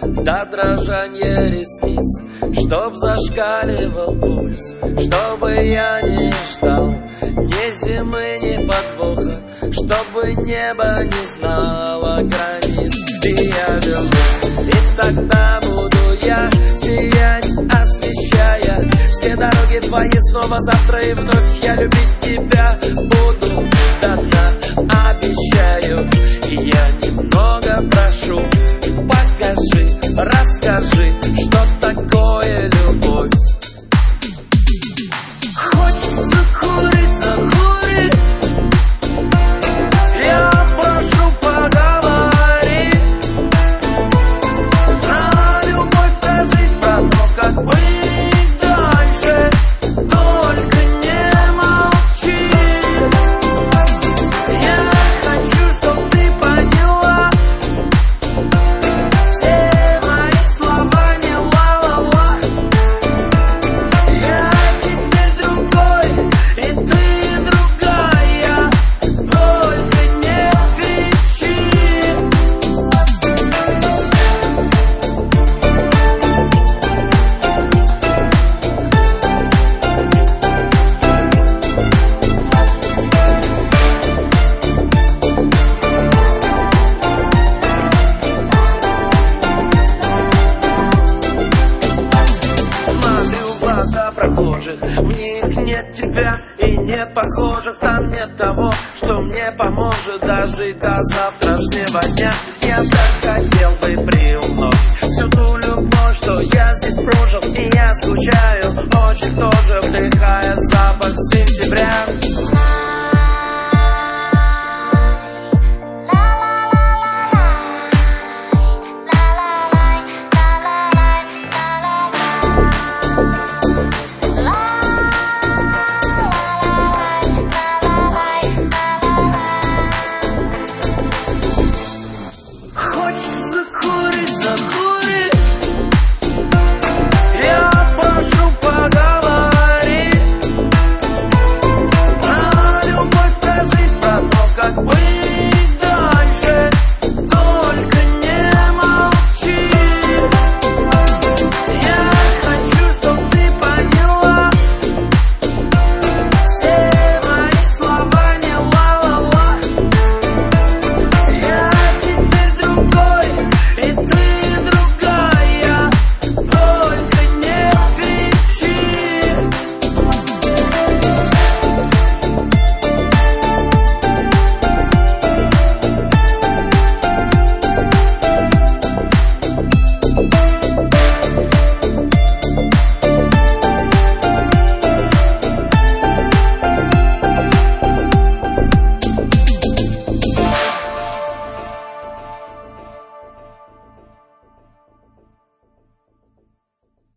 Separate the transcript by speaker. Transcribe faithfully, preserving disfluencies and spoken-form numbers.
Speaker 1: до дрожания ресниц, чтоб зашкаливал пульс, чтобы я не ждал ни зимы, ни подвоха, чтобы небо не знало границ. И я вернусь, и тогда буду я сиять, освещая все дороги твои снова завтра, и вновь я любить тебя буду до дна, обещаю. И я немного прошу, покажи, расскажи, что такое любовь. Хочется курить, закури, я прошу, поговори про любовь, про жизнь, про то, как быть дальше. Только не молчи, я хочу, чтоб ты поняла, все мои слова не ла-ла-ла. Я теперь другой, и ты другая, только не кричи. Смотрю в глаза прохожих, в них нет тебя и нет похожих. Там нет того, что мне поможет дожить до завтрашнего дня. Я так хотел